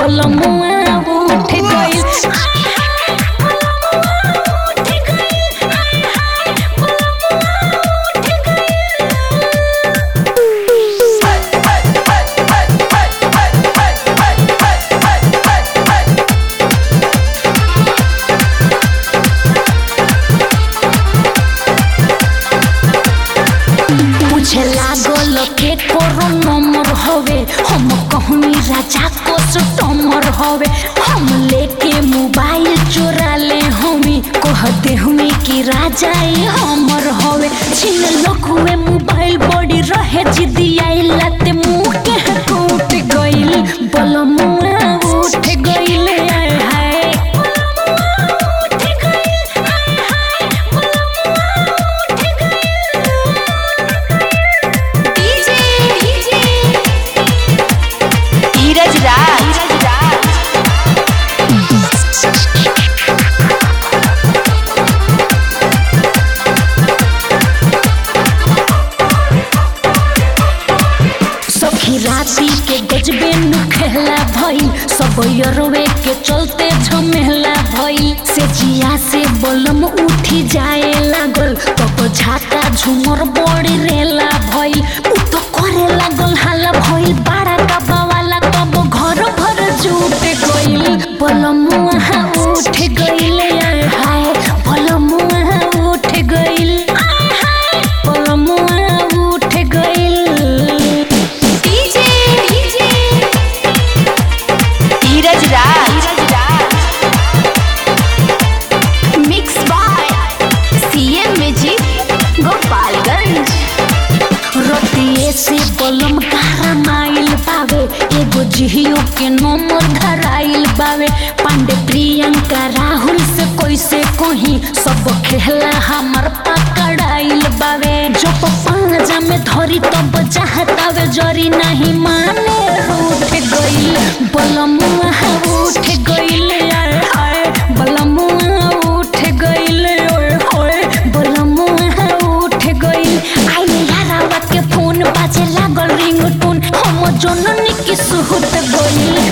बलमुआ उठ गइल। मुझे लागल के करो नंबर हवे, हम कहनी राजा को स्टमर हवे। हम लेके मोबाइल चुरा ले हमी, कहते हमी कि राजा ये हमर हवे। छीन लोग हुए मोबाइल बड़ी रहे जिद्दी आई लाते मुँह के टूट गइल। बलमुआ उठ गइल आए हाय। राती के गजबे नुखेला भइल, सब यरवे के चलते झमेला भइल। से जिया से बलम उठी जाए लागल, तब झाका झुमर बड़ी रेला भइल। उ तो करे लागल हाला भइल बड़ा का बवाला, तब घर भर जुट गइल। बलमुआ उठ गइल आए हाय, बलमुआ उठ गइल। बलमुआ उठ गइल। Mix by CM music Gopalganj. रतिये से बलम कारा माइल बावे, एगो जियो के नंबर धराइल बावे। पांडे प्रियंका राहुल से कैसे कहीं, सब खेला हमार पकड़ाइल बावे। जो पांजा में धरी तब चाहतावे जरी नहीं माने रूठ गइल। बलमुआ उठ गइल आए हाय, बलमुआ उठ गइल ओए होए। बलमुआ उठ गइल। आइले यारावा के फोन बाजे लागल रिंगटोन, हम जननी की सुहत गइल।